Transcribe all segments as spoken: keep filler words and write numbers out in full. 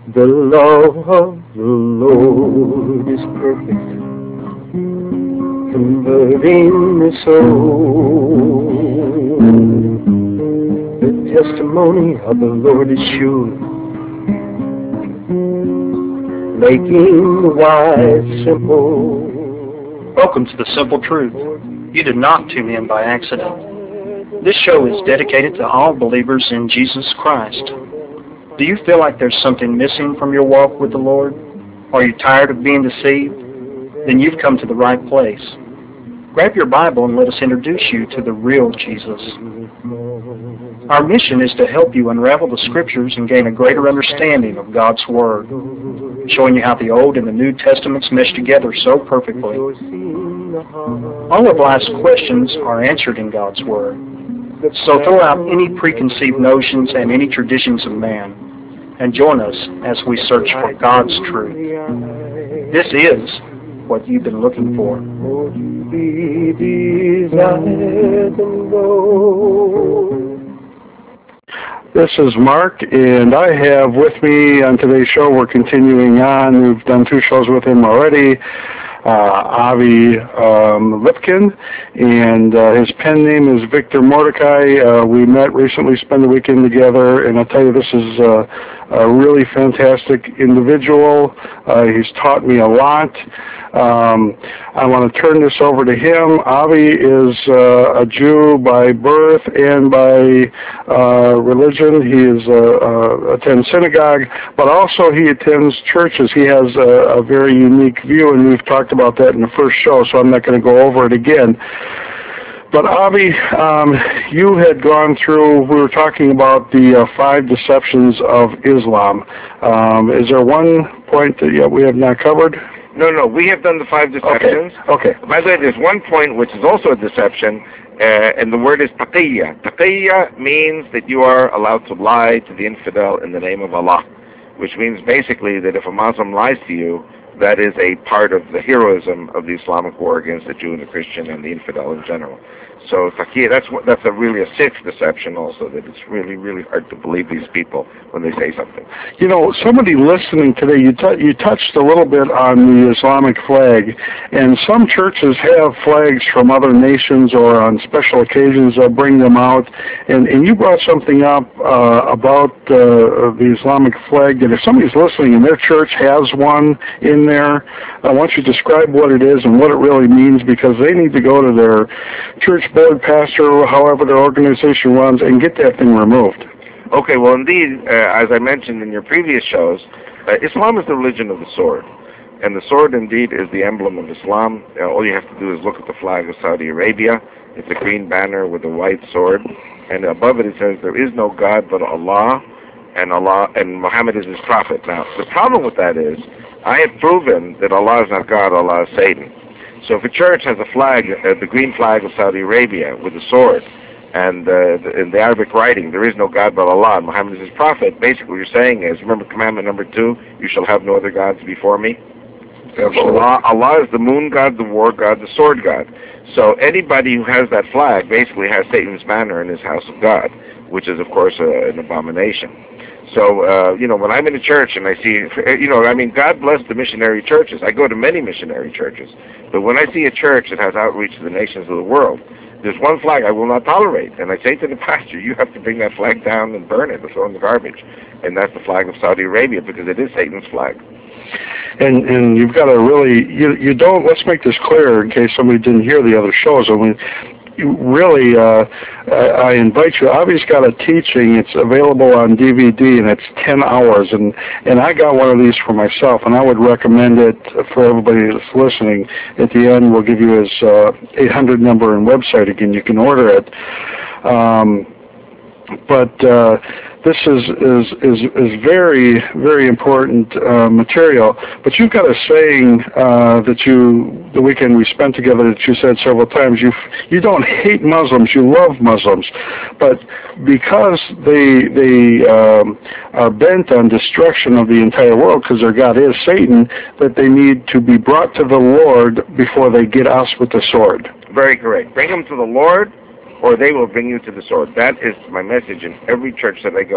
The law of the Lord is perfect, converting the soul. The testimony of the Lord is sure, making the wise simple. Welcome to The Simple Truth. You did not tune in by accident. This show is dedicated to all believers in Jesus Christ. Do you feel like there's something missing from your walk with the Lord? Are you tired of being deceived? Then you've come to the right place. Grab your Bible and let us introduce you to the real Jesus. Our mission is to help you unravel the Scriptures and gain a greater understanding of God's Word, showing you how the Old and the New Testaments mesh together so perfectly. All of life's questions are answered in God's Word. So throw out any preconceived notions and any traditions of man, and join us as we search for God's truth. This is what you've been looking for. This is Mark, and I have with me on today's show, we're continuing on. We've done two shows with him already. Uh, Avi um, Lipkin, and uh, his pen name is Victor Mordecai. Uh, we met recently, spent the weekend together, and I'll tell you, this is uh, a really fantastic individual. Uh, he's taught me a lot. Um, I want to turn this over to him. Avi is uh, a Jew by birth and by uh, religion. He is uh, uh, attends synagogue, but also he attends churches. He has a, a very unique view, and we've talked about that in the first show, so I'm not going to go over it again. But Avi, um, you had gone through, we were talking about the uh, five deceptions of Islam. Um, is there one point that yeah, we have not covered? No, no, we have done the five deceptions. Okay. okay. By the way, there's one point which is also a deception, uh, and the word is taqiyya. Taqiyya means that you are allowed to lie to the infidel in the name of Allah, which means basically that if a Muslim lies to you, that is a part of the heroism of the Islamic war against the Jew and the Christian and the infidel in general. So taqiyya, that's what, that's a really a sixth deception also, that it's really, really hard to believe these people when they say something. You know, somebody listening today, you, t- you touched a little bit on the Islamic flag, and some churches have flags from other nations, or on special occasions they'll bring them out, and, and you brought something up uh, about uh, the Islamic flag, that if somebody's listening and their church has one in there, I want you to describe what it is and what it really means, because they need to go to their church board, pastor, however their organization runs, and get that thing removed. Okay, well, indeed, uh, as I mentioned in your previous shows, uh, Islam is the religion of the sword. And the sword, indeed, is the emblem of Islam. Uh, all you have to do is look at the flag of Saudi Arabia. It's a green banner with a white sword. And above it, it says, there is no God but Allah, and Allah, and Muhammad is his prophet. Now, the problem with that is, I have proven that Allah is not God, Allah is Satan. So if a church has a flag, uh, the green flag of Saudi Arabia with a sword, and uh, the, in the Arabic writing, there is no God but Allah, and Muhammad is his prophet, basically what you're saying is, remember commandment number two, you shall have no other gods before me? Allah, Allah is the moon god, the war god, the sword god. So anybody who has that flag basically has Satan's banner in his house of God, which is, of course, uh, an abomination. So, uh, you know, when I'm in a church and I see, you know, I mean, God bless the missionary churches. I go to many missionary churches. But when I see a church that has outreach to the nations of the world, there's one flag I will not tolerate. And I say to the pastor, you have to bring that flag down and burn it or throw it in the garbage. And that's the flag of Saudi Arabia, because it is Satan's flag. And and you've got to really, you you don't, let's make this clear in case somebody didn't hear the other shows. I mean, you really, uh, I, I invite you. Avi's got a teaching. It's available on D V D, and it's ten hours. And, and I got one of these for myself, and I would recommend it for everybody that's listening. At the end, we'll give you his uh, eight hundred number and website again. You can order it. Um, but uh, this is, is is is very, very important uh, material. But you've got a saying uh, that you, the weekend we spent together, that you said several times, you you don't hate Muslims, you love Muslims. But because they they um, are bent on destruction of the entire world, because their God is Satan, that they need to be brought to the Lord before they get us with the sword. Very correct. Bring them to the Lord, or they will bring you to the sword. That is my message in every church that I go.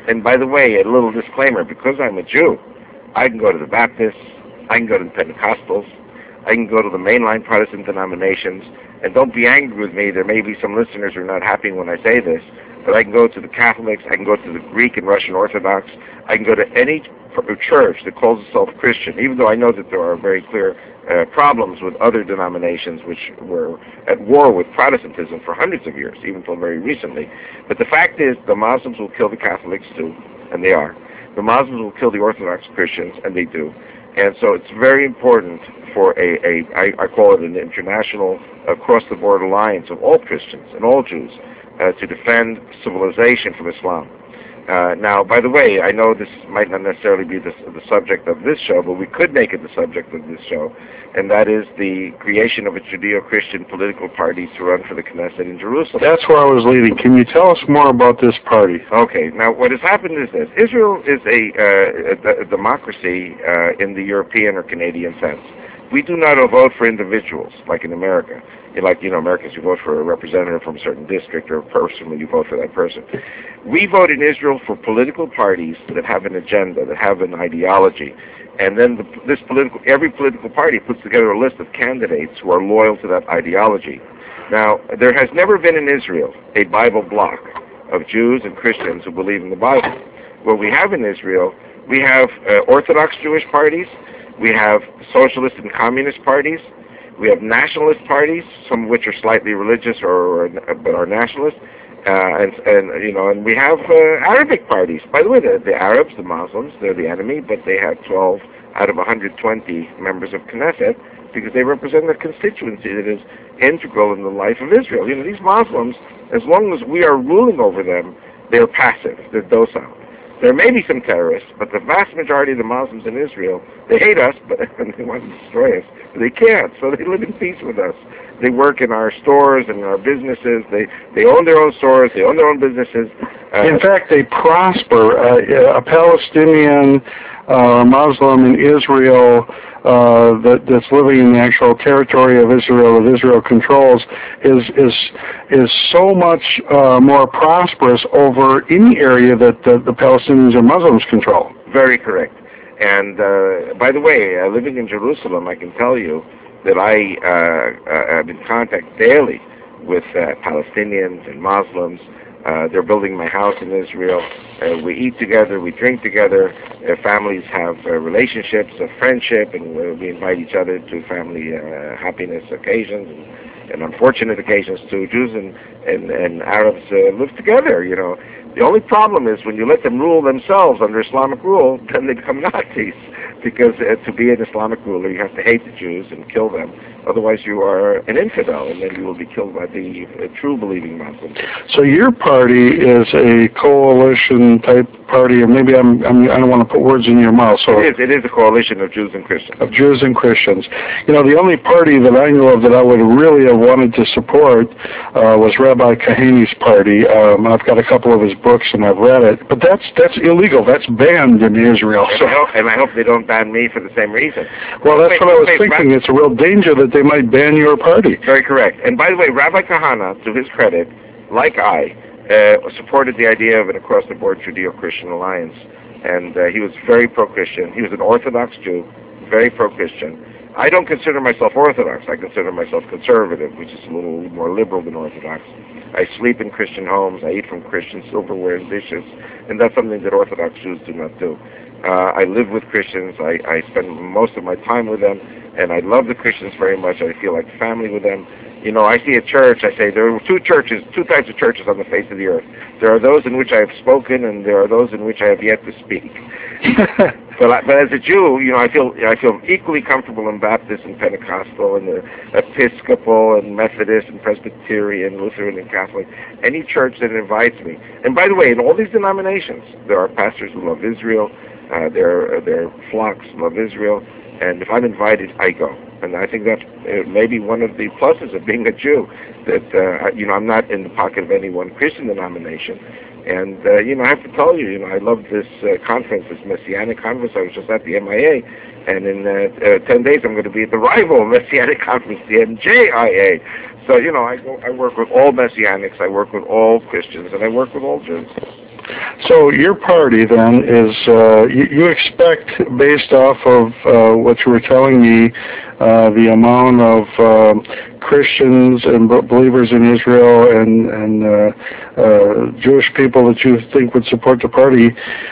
And by the way, a little disclaimer, because I'm a Jew, I can go to the Baptists, I can go to the Pentecostals, I can go to the mainline Protestant denominations, and don't be angry with me, there may be some listeners who are not happy when I say this, but I can go to the Catholics, I can go to the Greek and Russian Orthodox, I can go to any church that calls itself Christian, even though I know that there are very clear uh, problems with other denominations which were at war with Protestantism for hundreds of years, even until very recently. But the fact is, the Muslims will kill the Catholics too, and they are. The Muslims will kill the Orthodox Christians, and they do. And so it's very important for a, a I, I call it an international, across-the-board alliance of all Christians and all Jews uh, to defend civilization from Islam. Uh, now, by the way, I know this might not necessarily be the, the subject of this show, but we could make it the subject of this show, and that is the creation of a Judeo-Christian political party to run for the Knesset in Jerusalem. That's where I was leading. Can you tell us more about this party? Okay. Now, what has happened is this. Israel is a, uh, a, a democracy uh, in the European or Canadian sense. We do not vote for individuals, like in America. Like, you know, Americans, you vote for a representative from a certain district or a person when you vote for that person. We vote in Israel for political parties that have an agenda, that have an ideology. And then the, this political, every political party puts together a list of candidates who are loyal to that ideology. Now, there has never been in Israel a Bible bloc of Jews and Christians who believe in the Bible. What we have in Israel, we have uh, Orthodox Jewish parties, we have socialist and communist parties, we have nationalist parties, some of which are slightly religious or, or but are nationalist, uh, and, and you know, and we have uh, Arabic parties. By the way, the, the Arabs, the Muslims, they're the enemy, but they have twelve out of one hundred twenty members of Knesset because they represent a constituency that is integral in the life of Israel. You know, these Muslims, as long as we are ruling over them, they're passive, they're docile. There may be some terrorists, but the vast majority of the Muslims in Israel, they hate us, but and they want to destroy us. But they can't, so they live in peace with us. They work in our stores and in our businesses. They they own their own stores. They own their own businesses. Uh, in fact, they prosper. Uh, a Palestinian uh, Muslim in Israel uh, that, that's living in the actual territory of Israel, that Israel controls, is is is so much uh, more prosperous over any area that the, the Palestinians or Muslims control. Very correct. And uh, by the way, uh, living in Jerusalem, I can tell you that I uh, uh, am in contact daily with uh, Palestinians and Muslims. Uh, they're building my house in Israel. Uh, we eat together, we drink together. Uh, families have uh, relationships of friendship, and we invite each other to family uh, happiness occasions and, and unfortunate occasions too. Jews and, and, and Arabs uh, live together, you know. The only problem is when you let them rule themselves under Islamic rule, then they become Nazis. Because uh, to be an Islamic ruler, you have to hate the Jews and kill them. Otherwise, you are an infidel, and then you will be killed by the uh, true believing Muslims. So your party is a coalition-type party, or maybe I'm, I'm, I don't want to put words in your mouth. So it is. It is a coalition of Jews and Christians. Of Jews and Christians. You know, the only party that I know of that I would really have wanted to support uh, was Rabbi Kahani's party. Um, I've got a couple of his books, and I've read it. But that's that's illegal. That's banned in Israel. And, so. I hope, and I hope they don't ban me for the same reason. Well, that's wait, what I was wait, thinking. Rabbi, it's a real danger that they might ban your party. Very correct. And by the way, Rabbi Kahana, to his credit, like I, uh, supported the idea of an across-the-board Judeo-Christian alliance. And uh, he was very pro-Christian. He was an Orthodox Jew, very pro-Christian. I don't consider myself Orthodox. I consider myself conservative, which is a little more liberal than Orthodox. I sleep in Christian homes. I eat from Christian silverware and dishes. And that's something that Orthodox Jews do not do. Uh, I live with Christians. I, I spend most of my time with them. And I love the Christians very much. I feel like family with them. You know, I see a church, I say there are two churches, two types of churches on the face of the earth. There are those in which I have spoken, and there are those in which I have yet to speak. but, I, but as a Jew, you know, I feel I feel equally comfortable in Baptist and Pentecostal and the Episcopal and Methodist and Presbyterian, Lutheran and Catholic. Any church that invites me. And by the way, in all these denominations, there are pastors who love Israel. Uh, their their flocks love Israel. And if I'm invited, I go. And I think that's uh, maybe one of the pluses of being a Jew, that, uh, you know, I'm not in the pocket of any one Christian denomination. And, uh, you know, I have to tell you, you know, I love this uh, conference, this Messianic conference. I was just at the M I A. And in uh, uh, ten days, I'm going to be at the rival Messianic conference, the M J I A. So, you know, I, go, I work with all Messianics. I work with all Christians. And I work with all Jews. So your party then is, uh, you, you expect, based off of uh, what you were telling me, uh, the amount of uh, Christians and b- believers in Israel and, and uh, uh, Jewish people that you think would support the party.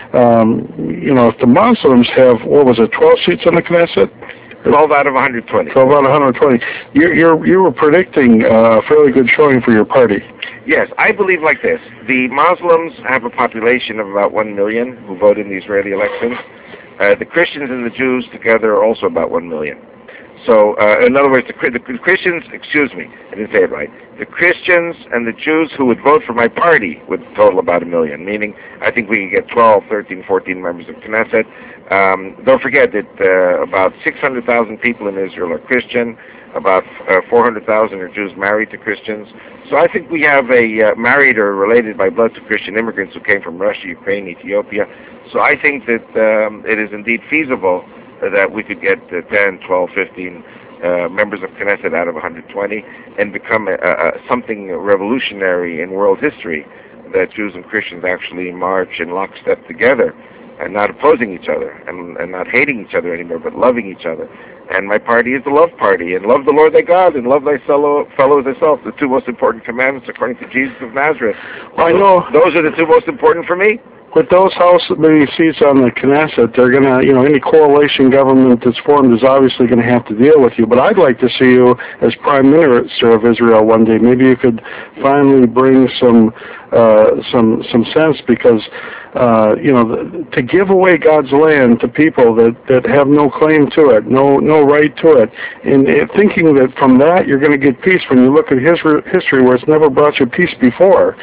Um, you know, if the Muslims have, what was it, twelve seats in the Knesset? twelve out of one hundred twenty. twelve out of one hundred twenty. You're, you're, you were predicting uh, a fairly good showing for your party. Yes, I believe like this. The Muslims have a population of about one million who vote in the Israeli elections. Uh, the Christians and the Jews together are also about one million. So, uh, in other words, the, the Christians, excuse me, I didn't say it right. The Christians and the Jews who would vote for my party would total about a million, meaning I think we could get twelve, thirteen, fourteen members of Knesset. Um, don't forget that uh, about six hundred thousand people in Israel are Christian, about uh, four hundred thousand are Jews married to Christians. So I think we have a uh, married or related by blood to Christian immigrants who came from Russia, Ukraine, Ethiopia. So I think that um, it is indeed feasible that we could get uh, ten, twelve, fifteen uh, members of Knesset out of one hundred twenty and become a, a, something revolutionary in world history, that Jews and Christians actually march in lockstep together and not opposing each other and, and not hating each other anymore, but loving each other. And my party is the love party, and love the Lord thy God and love thy fellow, fellow as thyself, the two most important commandments according to Jesus of Nazareth. I know. Those are the two most important for me. With those House many seats on the Knesset, they're going to, you know, any coalition government that's formed is obviously going to have to deal with you. But I'd like to see you as Prime Minister of Israel one day. Maybe you could finally bring some uh, some some sense, because uh, you know, to give away God's land to people that, that have no claim to it, no no right to it, and uh, thinking that from that you're going to get peace when you look at his history where it's never brought you peace before.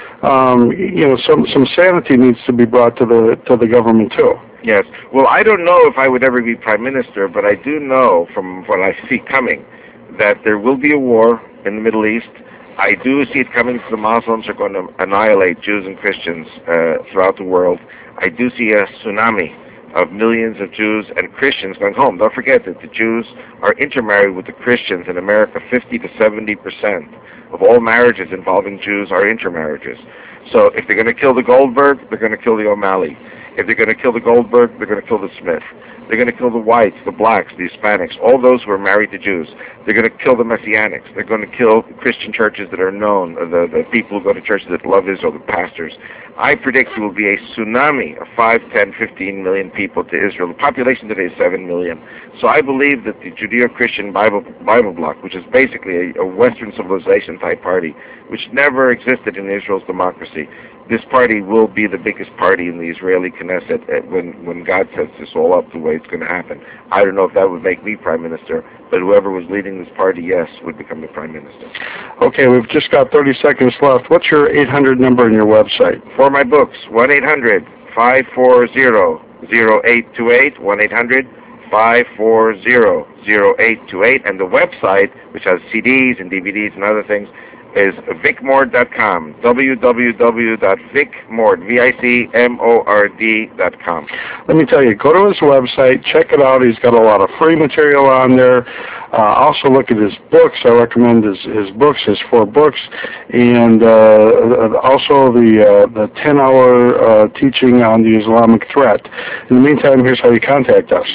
Um, you know, some some sanity needs to be brought to the to the government too. Yes. Well, I don't know if I would ever be prime minister, but I do know from what I see coming that there will be a war in the Middle East. I do see it coming. The Muslims are going to annihilate Jews and Christians uh, throughout the world. I do see a tsunami of millions of Jews and Christians going home. Don't forget that the Jews are intermarried with the Christians in America. fifty to seventy percent of all marriages involving Jews are intermarriages. So if they're going to kill the Goldberg, they're going to kill the O'Malley. If they're going to kill the Goldberg, they're going to kill the Smith. They're going to kill the whites, the blacks, the Hispanics, all those who are married to Jews. They're going to kill the Messianics. They're going to kill Christian churches that are known, the, the people who go to churches that love Israel, the pastors. I predict there will be a tsunami of five, ten, fifteen million people to Israel. The population today is seven million. So I believe that the Judeo-Christian Bible Bible bloc, which is basically a, a Western civilization type party, which never existed in Israel's democracy, this party will be the biggest party in the Israeli Knesset when, when God sets this all up the way it's going to happen. I don't know if that would make me prime minister, but whoever was leading this party, yes, would become the prime minister. Okay, we've just got thirty seconds left. What's your eight hundred number in your website? For my books, one eight hundred, five four zero, zero eight two eight, one eight hundred, five four zero, zero eight two eight, and the website, which has C Ds and D V Ds and other things, is vic mord dot com, w w w dot vic mord, V I C M O R D dot com. Let me tell you, go to his website, check it out. He's got a lot of free material on there. Uh, also look at his books. I recommend his, his books, his four books, and uh, also the uh, the ten-hour uh, teaching on the Islamic threat. In the meantime, here's how you contact us.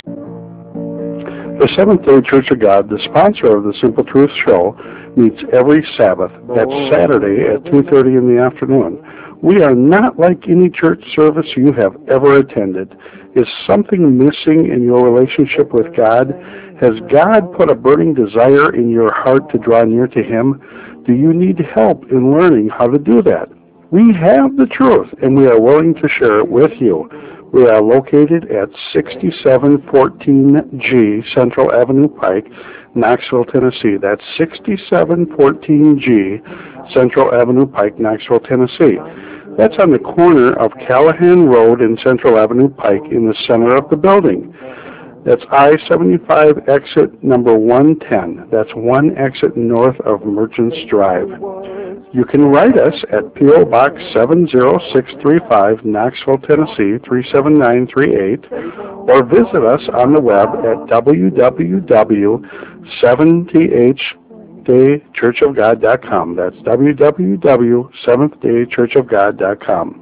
The Seventh-day Church of God, the sponsor of the Simple Truth Show, meets every Sabbath. That's Saturday at two thirty in the afternoon. We are not like any church service you have ever attended. Is something missing in your relationship with God? Has God put a burning desire in your heart to draw near to Him? Do you need help in learning how to do that? We have the truth, and we are willing to share it with you. We are located at sixty-seven fourteen G Central Avenue Pike, Knoxville, Tennessee. That's sixty-seven fourteen G Central Avenue Pike, Knoxville, Tennessee. That's on the corner of Callahan Road and Central Avenue Pike in the center of the building. That's I seventy-five exit number one ten. That's one exit north of Merchants Drive. You can write us at P O Box seven zero six three five, Knoxville, Tennessee three seven nine three eight, or visit us on the web at w w w dot seventh day church of god dot com. That's w w w dot seventh day church of god dot com.